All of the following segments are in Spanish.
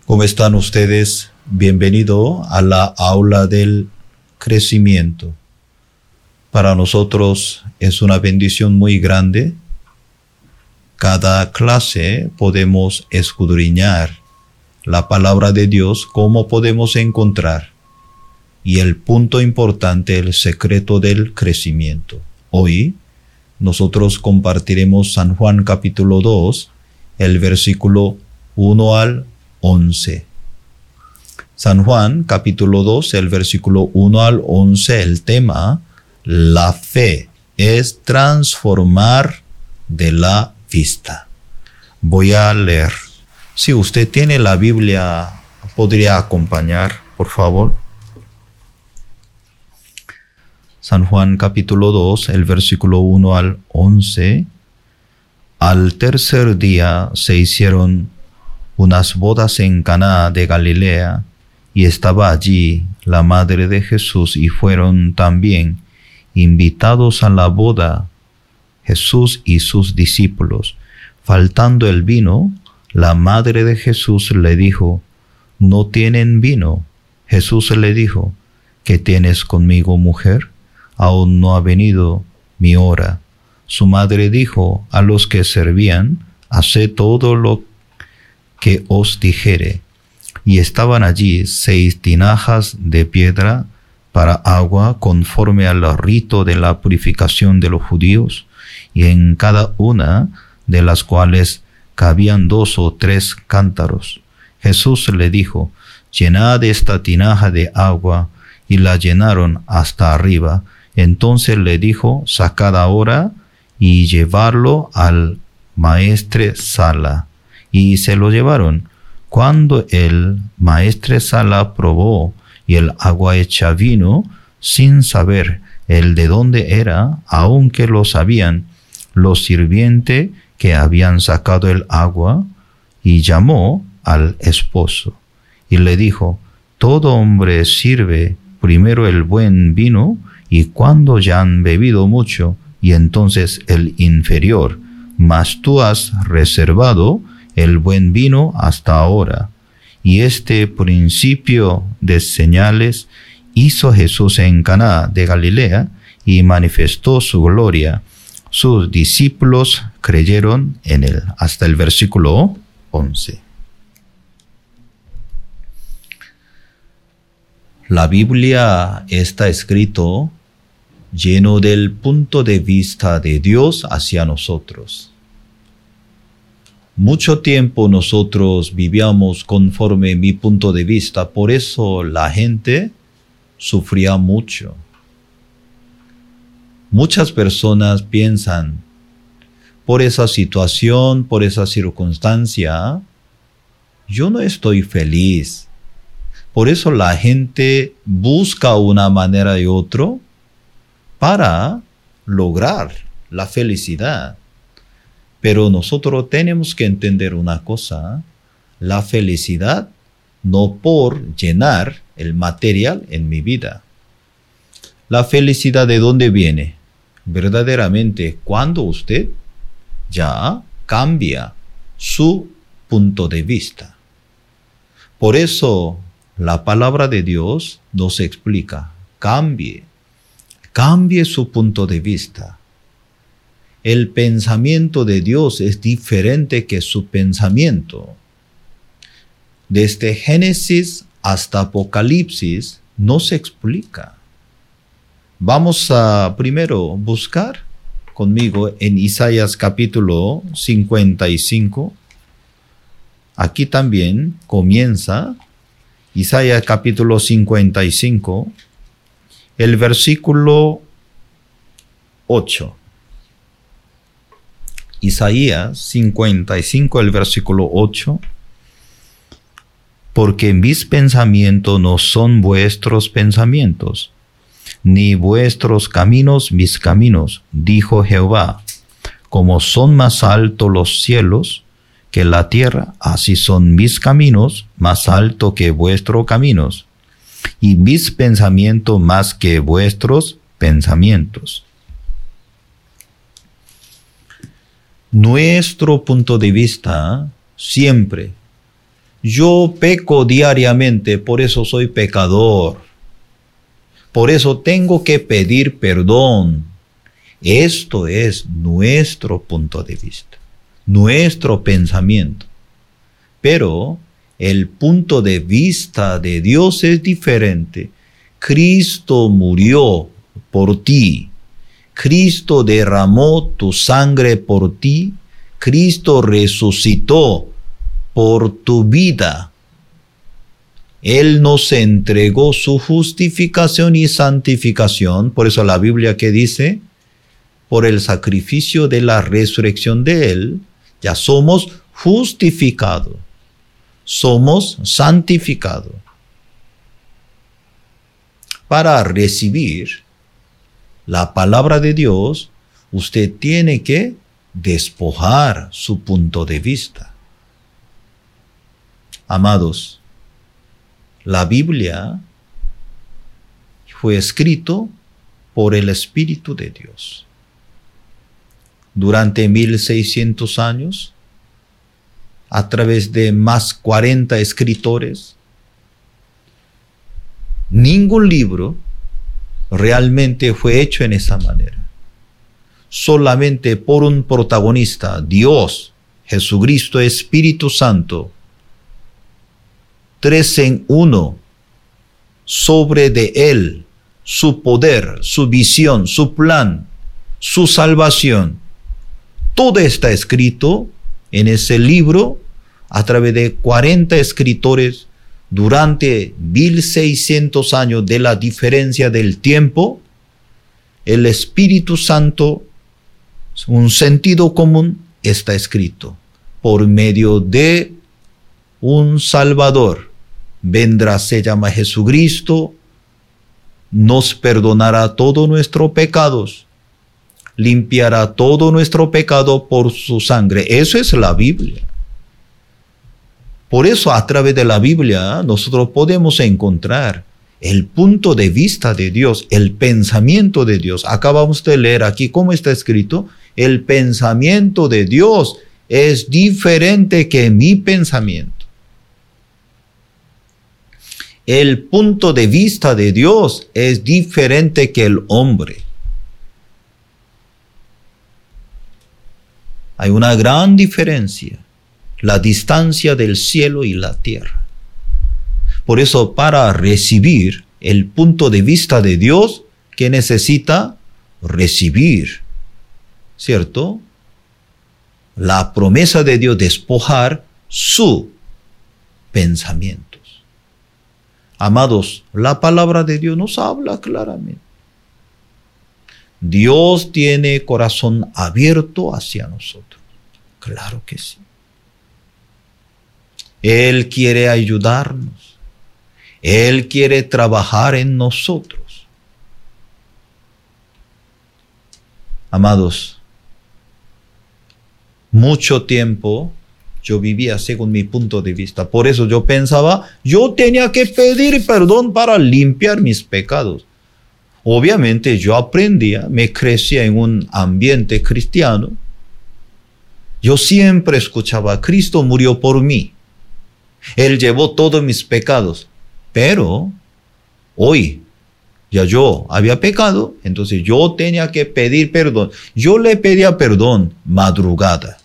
¿Cómo están ustedes? Bienvenido a la aula del crecimiento. Para nosotros es una bendición muy grande. Cada clase podemos escudriñar la palabra de Dios, cómo podemos encontrar. Y el punto importante, el secreto del crecimiento. Hoy nosotros compartiremos San Juan capítulo 2, el versículo 1 al 11. San Juan capítulo 2, el versículo 1 al 11, el tema, la fe es transformar de la vista. Voy a leer. Si usted tiene la Biblia, podría acompañar, por favor. San Juan capítulo 2, el versículo 1 al 11. Al tercer día se hicieron unas bodas en Caná de Galilea, y estaba allí la madre de Jesús, y fueron también invitados a la boda Jesús y sus discípulos. Faltando el vino, la madre de Jesús le dijo: ¿no tienen vino? Jesús le dijo: ¿qué tienes conmigo, mujer? Aún no ha venido mi hora. Su madre dijo a los que servían: haced todo lo que os dijere. Y estaban allí 6 tinajas de piedra para agua, conforme al rito de la purificación de los judíos, y en cada una de las cuales cabían 2 o 3 cántaros. Jesús le dijo: llenad esta tinaja de agua, y la llenaron hasta arriba. Entonces le dijo: sacad ahora y llevarlo al maestresala. Y se lo llevaron. Cuando el maestresala probó y el agua hecha vino, sin saber el de dónde era, aunque lo sabían los sirvientes que habían sacado el agua, y llamó al esposo y le dijo: todo hombre sirve primero el buen vino, y cuando ya han bebido mucho, y entonces el inferior, mas tú has reservado el buen vino hasta ahora. Y este principio de señales hizo Jesús en Caná de Galilea, y manifestó su gloria. Sus discípulos creyeron en él. Hasta el versículo 11. La Biblia está escrito lleno del punto de vista de Dios hacia nosotros. Mucho tiempo nosotros vivíamos conforme mi punto de vista, por eso la gente sufría mucho. Muchas personas piensan: por esa situación, por esa circunstancia, yo no estoy feliz. Por eso la gente busca una manera y otra para lograr la felicidad. Pero nosotros tenemos que entender una cosa: la felicidad no por llenar el material en mi vida. La felicidad, ¿de dónde viene? Verdaderamente cuando usted ya cambia su punto de vista. Por eso la palabra de Dios nos explica: cambie su punto de vista. El pensamiento de Dios es diferente que su pensamiento. Desde Génesis hasta Apocalipsis no se explica. Vamos a primero buscar conmigo en Isaías capítulo 55. Aquí también comienza Isaías capítulo 55, el versículo 8. Isaías 55, el versículo 8. Porque mis pensamientos no son vuestros pensamientos, ni vuestros caminos mis caminos, dijo Jehová. Como son más altos los cielos que la tierra, así son mis caminos más altos que vuestros caminos, y mis pensamientos más que vuestros pensamientos. Nuestro punto de vista siempre Yo peco diariamente, por eso soy pecador. Por eso tengo que pedir perdón. Esto es nuestro punto de vista, nuestro pensamiento. Pero el punto de vista de Dios es diferente. Cristo murió por ti. Cristo derramó tu sangre por ti. Cristo resucitó por tu vida. Él nos entregó su justificación y santificación. Por eso la Biblia que dice, por el sacrificio de la resurrección de Él, ya somos justificados. Somos santificados. Para recibir la palabra de Dios, usted tiene que despojar su punto de vista. Amados, la Biblia fue escrito por el Espíritu de Dios. Durante 1600 años, a través de más 40 escritores, ningún libro realmente fue hecho en esa manera. Solamente por un protagonista, Dios, Jesucristo, Espíritu Santo, 3 en 1, sobre de Él, su poder, su visión, su plan, su salvación. Todo está escrito en ese libro a través de 40 escritores durante 1600 años de la diferencia del tiempo. El Espíritu Santo, un sentido común, está escrito por medio de un Salvador. Vendrá, se llama Jesucristo, nos perdonará todos nuestros pecados, limpiará todo nuestro pecado por su sangre. Eso es la Biblia. Por eso a través de la Biblia nosotros podemos encontrar el punto de vista de Dios, el pensamiento de Dios. Acabamos de leer aquí cómo está escrito. El pensamiento de Dios es diferente que mi pensamiento. El punto de vista de Dios es diferente que el hombre. Hay una gran diferencia, la distancia del cielo y la tierra. Por eso, para recibir el punto de vista de Dios, ¿qué necesita? Recibir, ¿cierto? La promesa de Dios, despojar su pensamientos. Amados, la palabra de Dios nos habla claramente. Dios tiene corazón abierto hacia nosotros. Claro que sí. Él quiere ayudarnos. Él quiere trabajar en nosotros. Amados, mucho tiempo yo vivía según mi punto de vista. Por eso yo pensaba, yo tenía que pedir perdón para limpiar mis pecados. Obviamente yo aprendía, me crecía en un ambiente cristiano. Yo siempre escuchaba, Cristo murió por mí. Él llevó todos mis pecados. Pero hoy ya yo había pecado, entonces yo tenía que pedir perdón. Yo le pedía perdón madrugada,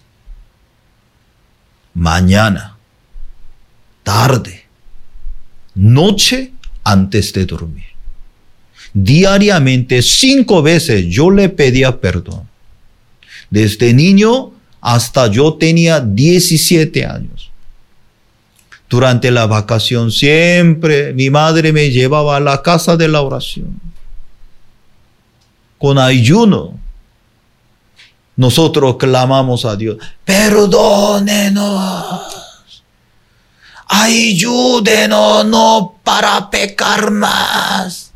mañana, tarde, noche antes de dormir. Diariamente 5 veces yo le pedía perdón. Desde niño hasta yo tenía 17 años. Durante la vacación siempre mi madre me llevaba a la casa de la oración. Con ayuno, nosotros clamamos a Dios, perdónenos, ayúdenos no para pecar más.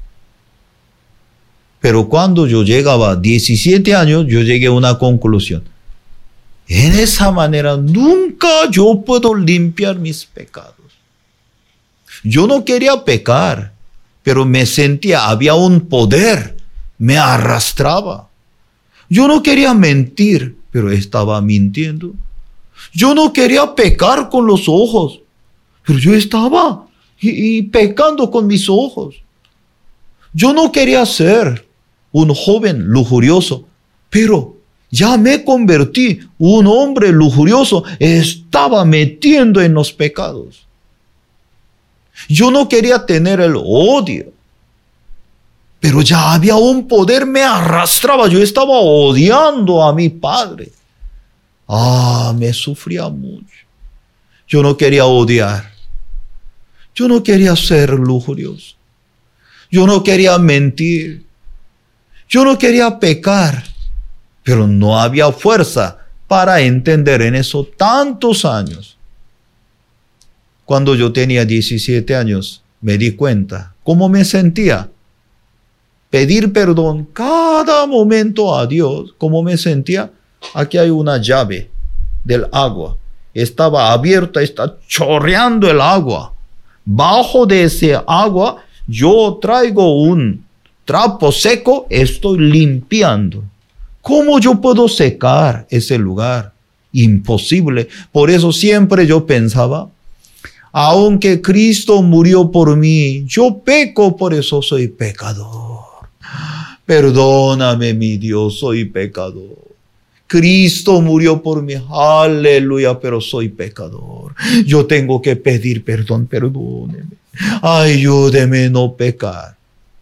Pero cuando yo llegaba a 17 años, yo llegué a una conclusión. En esa manera nunca yo puedo limpiar mis pecados. Yo no quería pecar, pero me sentía, había un poder, me arrastraba. Yo no quería mentir, pero estaba mintiendo. Yo no quería pecar con los ojos, Pero yo estaba y pecando con mis ojos. Yo no quería ser un joven lujurioso, pero ya me convertí un hombre lujurioso. Estaba metiendo en los pecados. Yo no quería tener el odio, pero ya había un poder, me arrastraba. Yo estaba odiando a mi padre. Me sufría mucho. Yo no quería odiar. Yo no quería ser lujurioso. Yo no quería mentir. Yo no quería pecar. Pero no había fuerza para entender en eso tantos años. Cuando yo tenía 17 años, me di cuenta cómo me sentía. Pedir perdón cada momento a Dios, cómo me sentía. Aquí hay una llave del agua. Estaba abierta, está chorreando el agua. Bajo de ese agua, yo traigo un trapo seco, estoy limpiando. ¿Cómo yo puedo secar ese lugar? Imposible. Por eso siempre yo pensaba, aunque Cristo murió por mí, yo peco, por eso soy pecador. Perdóname, mi Dios, soy pecador. Cristo murió por mí, aleluya, pero soy pecador. Yo tengo que pedir perdón, perdóneme. Ayúdeme a no pecar.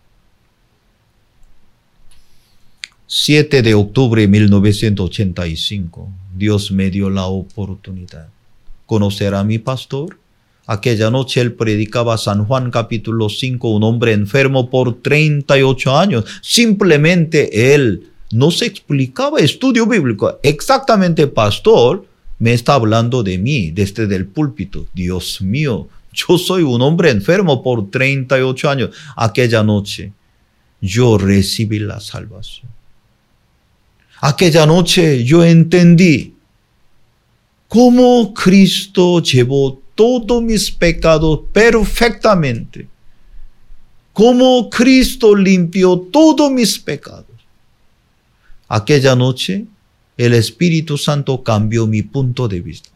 7 de octubre de 1985, Dios me dio la oportunidad. ¿Conocer a mi pastor? Aquella noche él predicaba San Juan capítulo 5, un hombre enfermo por 38 años. Simplemente él no se explicaba estudio bíblico. Exactamente, pastor, me está hablando de mí desde el púlpito. Dios mío, yo soy un hombre enfermo por 38 años. Aquella noche yo recibí la salvación. Aquella noche yo entendí cómo Cristo llevó todos mis pecados perfectamente. Cómo Cristo limpió todos mis pecados. Aquella noche, el Espíritu Santo cambió mi punto de vista.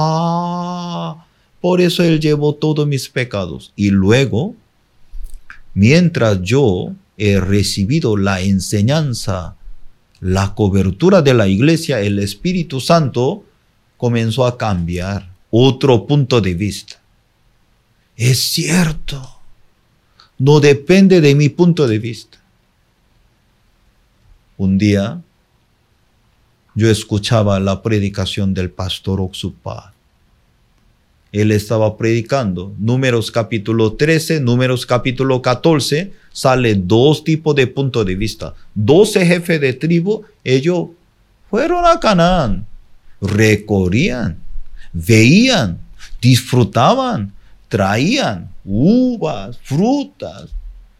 Por eso Él llevó todos mis pecados. Y luego, mientras yo he recibido la enseñanza, la cobertura de la iglesia, el Espíritu Santo comenzó a cambiar otro punto de vista. Es cierto, no depende de mi punto de vista. Un día, yo escuchaba la predicación del pastor Oxupá. Él estaba predicando Números capítulo 13, Números capítulo 14, sale dos tipos de puntos de vista. 12 jefes de tribu, ellos fueron a Canaán, recorrían, veían, disfrutaban, traían uvas, frutas.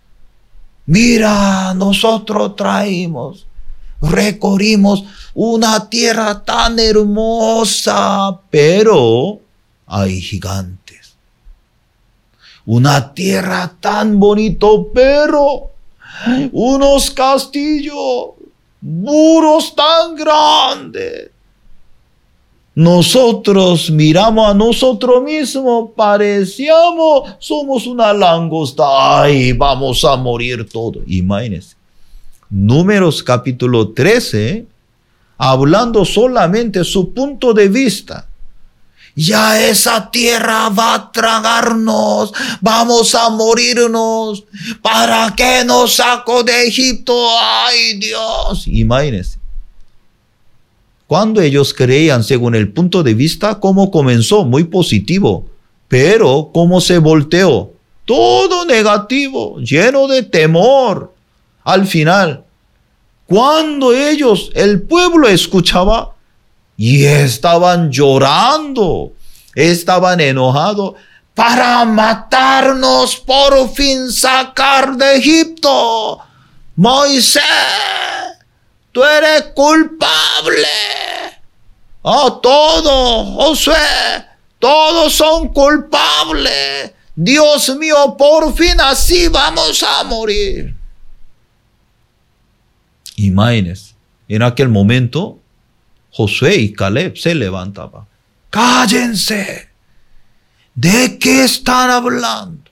Mira, nosotros traímos, recorrimos una tierra tan hermosa, pero hay gigantes. Una tierra tan bonito, pero unos castillos, muros tan grandes. Nosotros miramos a nosotros mismos, parecíamos, somos una langosta. Ay, vamos a morir todos. Imagínense. Números capítulo 13, hablando solamente su punto de vista. Ya esa tierra va a tragarnos, vamos a morirnos. ¿Para qué nos sacó de Egipto? ¡Ay, Dios! Imagínense. Cuando ellos creían según el punto de vista, cómo comenzó, muy positivo. Pero cómo se volteó, todo negativo, lleno de temor. Al final, cuando ellos, el pueblo escuchaba, y estaban llorando, estaban enojados para matarnos, por fin sacar de Egipto. Moisés, tú eres culpable. Todo, Josué, todos son culpables. Dios mío, por fin así vamos a morir. Imagínense, en aquel momento, Josué y Caleb se levantaban. ¡Cállense! ¿De qué están hablando?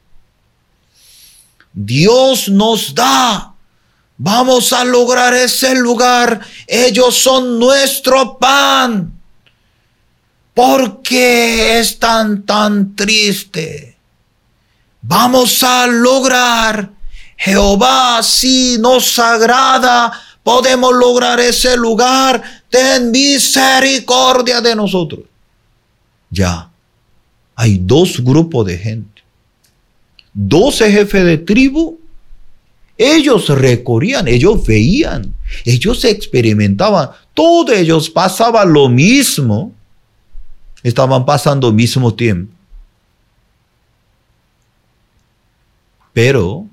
Dios nos da. Vamos a lograr ese lugar. Ellos son nuestro pan. ¿Por qué están tan tristes? Vamos a lograr. Jehová, si nos agrada, podemos lograr ese lugar. Ten misericordia de nosotros. Ya. Hay dos grupos de gente. 12 jefes de tribu. Ellos recorrían, ellos veían, ellos experimentaban. Todos ellos pasaban lo mismo. Estaban pasando el mismo tiempo. Pero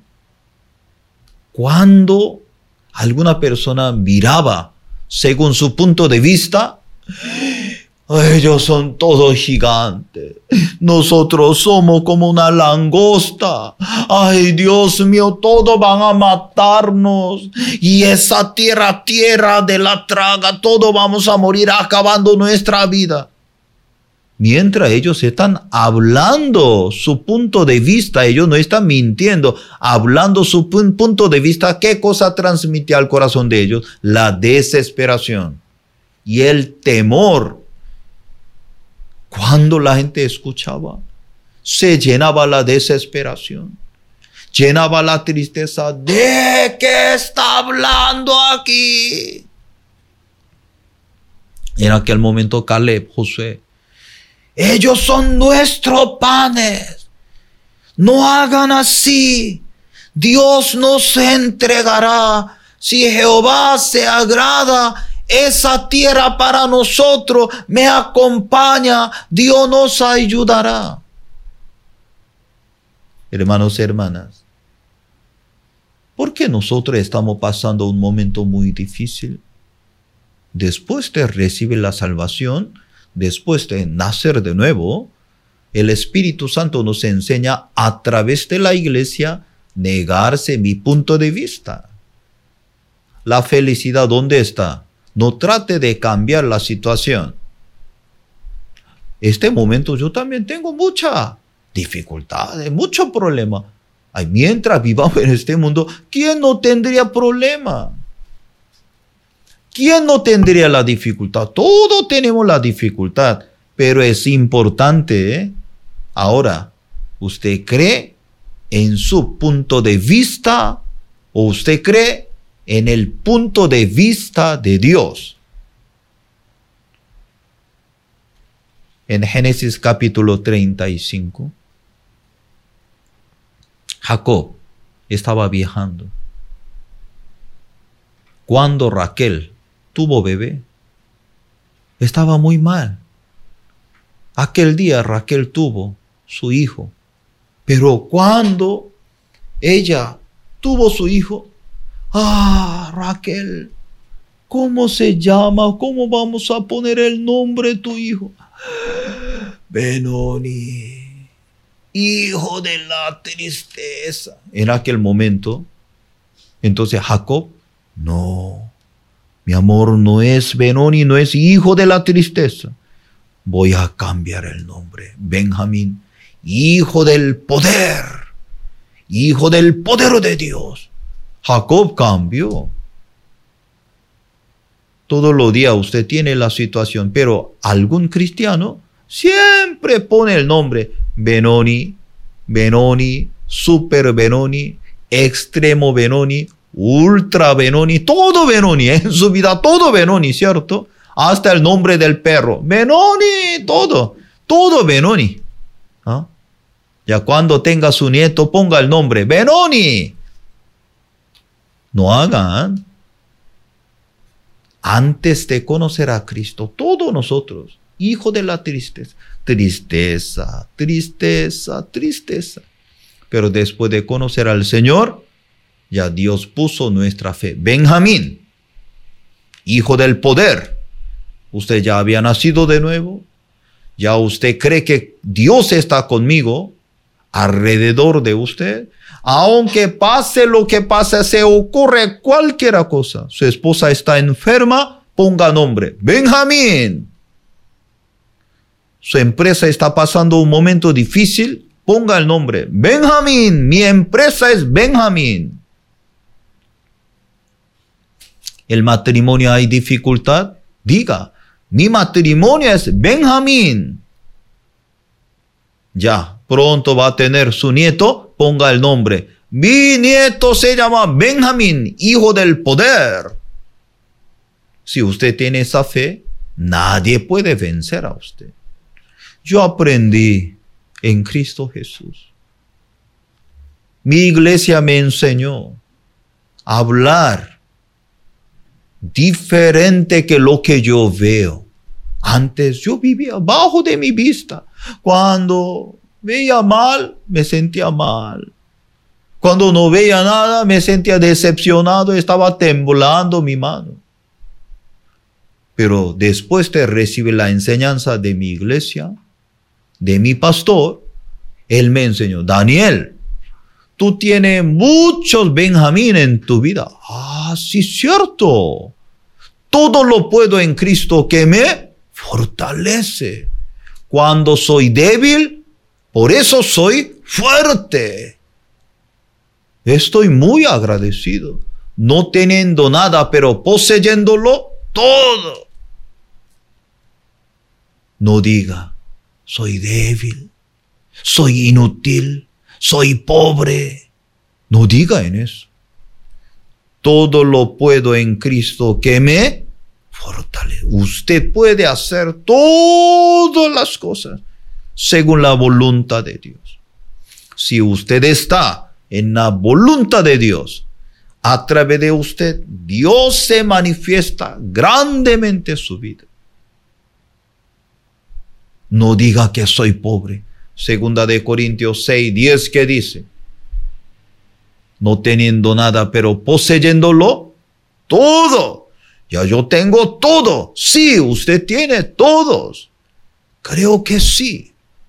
cuando alguna persona miraba según su punto de vista, ellos son todos gigantes. Nosotros somos como una langosta. Ay, Dios mío, todos van a matarnos. Y esa tierra de la traga, todos vamos a morir acabando nuestra vida. Mientras ellos están hablando su punto de vista, ellos no están mintiendo, hablando su punto de vista, ¿qué cosa transmite al corazón de ellos? La desesperación y el temor. Cuando la gente escuchaba, se llenaba la desesperación, llenaba la tristeza. ¿De qué está hablando aquí? En aquel momento Caleb, Josué, ellos son nuestros panes. No hagan así. Dios nos entregará. Si Jehová se agrada, esa tierra para nosotros me acompaña. Dios nos ayudará. Hermanos y hermanas, ¿por qué nosotros estamos pasando un momento muy difícil? Después de recibir la salvación, después de nacer de nuevo, el Espíritu Santo nos enseña a través de la iglesia negarse mi punto de vista. La felicidad, ¿dónde está? No trate de cambiar la situación. Este momento yo también tengo mucha dificultad, mucho problema. Ay, mientras vivamos en este mundo, ¿quién no tendría problema? ¿Quién no tendría la dificultad? Todos tenemos la dificultad, pero es importante. Ahora, ¿usted cree en su punto de vista o usted cree en el punto de vista de Dios? En Génesis capítulo 35, Jacob estaba viajando. Cuando Raquel tuvo bebé, estaba muy mal. Aquel día Raquel tuvo su hijo, pero cuando ella tuvo su hijo, Raquel, ¿cómo se llama? ¿Cómo vamos a poner el nombre de tu hijo? Benoni, hijo de la tristeza. En aquel momento, entonces Jacob, no, mi amor, no es Benoni, no es hijo de la tristeza. Voy a cambiar el nombre. Benjamín, hijo del poder de Dios. Jacob cambió. Todos los días usted tiene la situación, pero algún cristiano siempre pone el nombre Benoni, Super Benoni, Extremo Benoni, Ultra Benoni, todo Benoni, en su vida todo Benoni, ¿cierto? Hasta el nombre del perro, Benoni, todo Benoni. Ya cuando tenga su nieto, ponga el nombre Benoni. No hagan. Antes de conocer a Cristo, todos nosotros, hijos de la tristeza. Pero después de conocer al Señor, ya Dios puso nuestra fe. Benjamín, hijo del poder. Usted ya había nacido de nuevo. Ya usted cree que Dios está conmigo, alrededor de usted. Aunque pase lo que pase, se ocurre cualquier cosa. Su esposa está enferma, ponga nombre Benjamín. Su empresa está pasando un momento difícil, ponga el nombre. Benjamín, mi empresa es Benjamín. El matrimonio hay dificultad, diga, mi matrimonio es Benjamín. Ya, pronto va a tener su nieto, ponga el nombre. Mi nieto se llama Benjamín, hijo del poder. Si usted tiene esa fe, nadie puede vencer a usted. Yo aprendí en Cristo Jesús. Mi iglesia me enseñó a hablar diferente que lo que yo veo. Antes yo vivía bajo de mi vista. Cuando veía mal, me sentía mal. Cuando no veía nada, me sentía decepcionado, estaba temblando mi mano. Pero después de recibir la enseñanza de mi iglesia, de mi pastor, él me enseñó, Daniel, tú tienes muchos Benjamín en tu vida. Ah, sí, cierto. Todo lo puedo en Cristo que me fortalece. Cuando soy débil, por eso soy fuerte. Estoy muy agradecido. No teniendo nada, pero poseyéndolo todo. No diga, soy débil, soy inútil, soy pobre. No diga en eso. Todo lo puedo en Cristo que me fortalece. Usted puede hacer todas las cosas según la voluntad de Dios. Si usted está en la voluntad de Dios, a través de usted, Dios se manifiesta grandemente en su vida. No diga que soy pobre. Segunda de Corintios 6:10, ¿qué dice? No teniendo nada, pero poseyéndolo todo. Ya yo tengo todo. Sí, usted tiene todos. Creo que sí.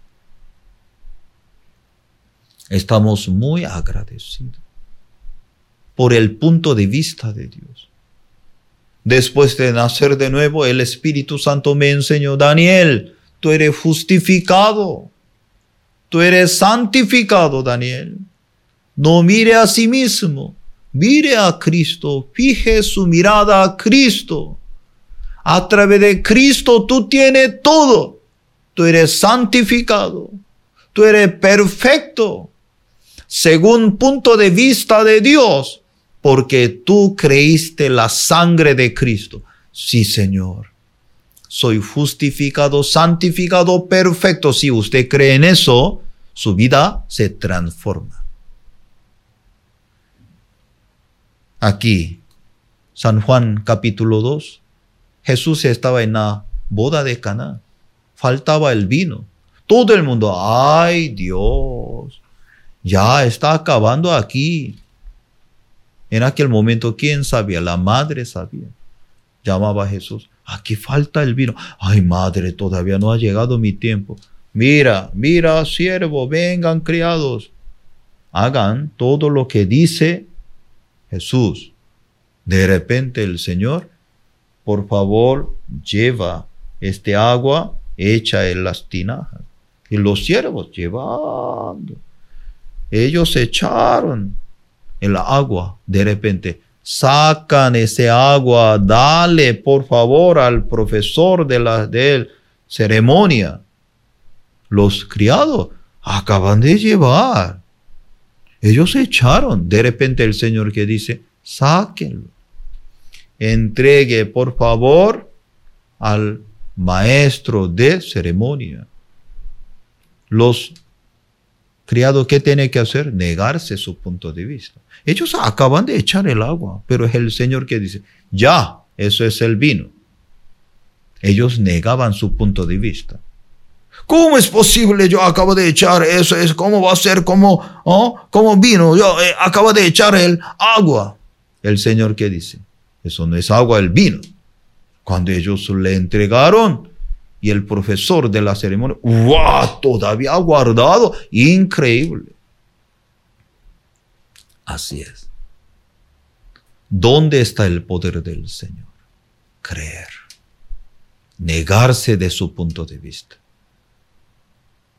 Estamos muy agradecidos por el punto de vista de Dios. Después de nacer de nuevo, el Espíritu Santo me enseñó, Daniel, tú eres justificado. Tú eres santificado, Daniel. No mire a sí mismo. Mire a Cristo. Fije su mirada a Cristo. A través de Cristo tú tienes todo. Tú eres santificado. Tú eres perfecto. Según punto de vista de Dios. Porque tú creíste la sangre de Cristo. Sí, Señor. Soy justificado, santificado, perfecto. Si usted cree en eso, su vida se transforma. Aquí, San Juan capítulo 2, Jesús estaba en la boda de Caná. Faltaba el vino. Todo el mundo, ay Dios, ya está acabando aquí. En aquel momento, ¿quién sabía? La madre sabía. Llamaba a Jesús. Aquí falta el vino. Ay, madre, todavía no ha llegado mi tiempo. Mira, siervo, vengan criados. Hagan todo lo que dice Jesús. De repente el Señor, por favor, lleva este agua hecha en las tinajas. Y los siervos llevando. Ellos echaron el agua. De repente, sacan ese agua, dale por favor al profesor de la ceremonia. Los criados acaban de llevar. Ellos se echaron. De repente el Señor que dice, sáquenlo. Entregue por favor al maestro de ceremonia. Los criados, ¿qué tienen que hacer? Negarse su punto de vista. Ellos acaban de echar el agua, pero es el Señor que dice, ya, eso es el vino. Ellos negaban su punto de vista. ¿Cómo es posible? Yo acabo de echar eso, ¿cómo va a ser como vino? Yo acabo de echar el agua. El Señor que dice, eso no es agua, el vino. Cuando ellos le entregaron, y el profesor de la ceremonia, ¡wow! Todavía ha guardado, increíble. Así es. ¿Dónde está el poder del Señor? Creer. Negarse de su punto de vista.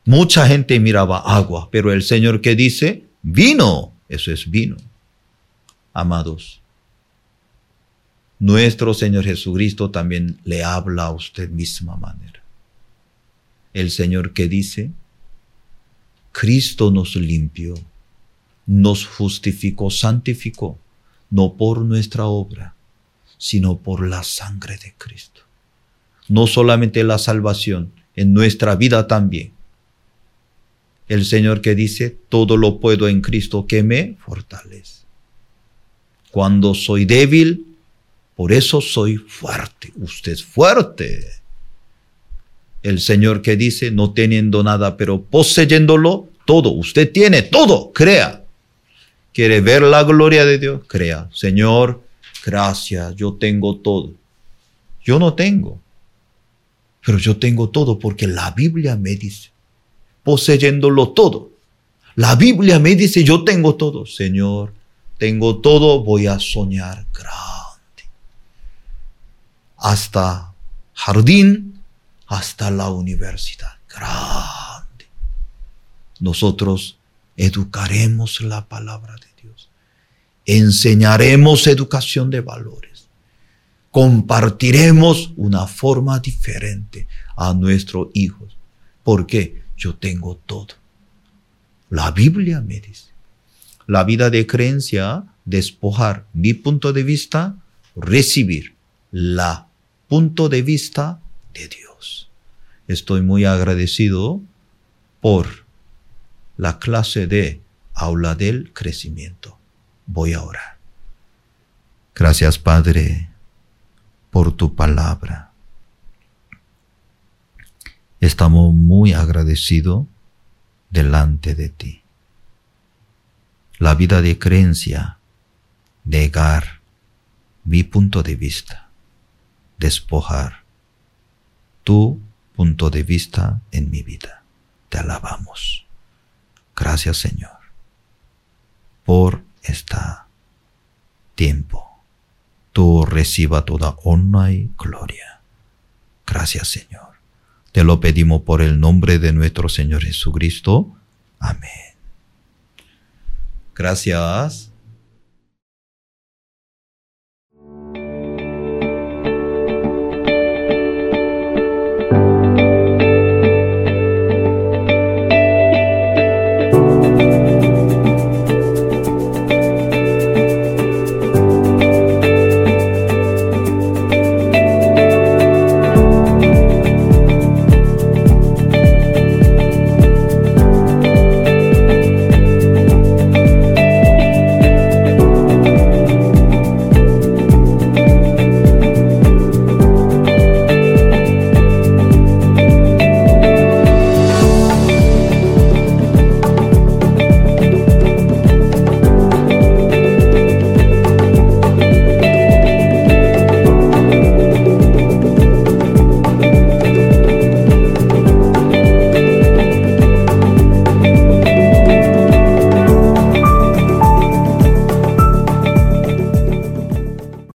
Mucha gente miraba agua, pero el Señor que dice, vino, eso es vino. Amados, nuestro Señor Jesucristo también le habla a usted misma manera. El Señor que dice, Cristo nos limpió, nos justificó, santificó, no por nuestra obra, sino por la sangre de Cristo. No solamente la salvación, en nuestra vida también. El Señor que dice, todo lo puedo en Cristo que me fortalece. Cuando soy débil, por eso soy fuerte. Usted es fuerte. El Señor que dice, no teniendo nada, pero poseyéndolo todo. Usted tiene todo, crea. ¿Quiere ver la gloria de Dios? Crea. Señor, gracias, yo tengo todo. Yo no tengo, pero yo tengo todo porque la Biblia me dice, poseyéndolo todo. La Biblia me dice, yo tengo todo. Señor, tengo todo, voy a soñar grande. Hasta jardín, hasta la universidad. Grande. Nosotros educaremos la palabra de Dios. Enseñaremos educación de valores. Compartiremos una forma diferente a nuestros hijos. ¿Por qué? Yo tengo todo. La Biblia me dice. La vida de creencia, despojar mi punto de vista, recibir la punto de vista de Dios. Estoy muy agradecido por la clase de aula del crecimiento. Voy a orar. Gracias, Padre, por tu palabra. Estamos muy agradecidos delante de ti. La vida de creencia, negar mi punto de vista, despojar tu punto de vista en mi vida. Te alabamos. Gracias, Señor, por este tiempo. Tú reciba toda honra y gloria. Gracias, Señor. Te lo pedimos por el nombre de nuestro Señor Jesucristo. Amén. Gracias.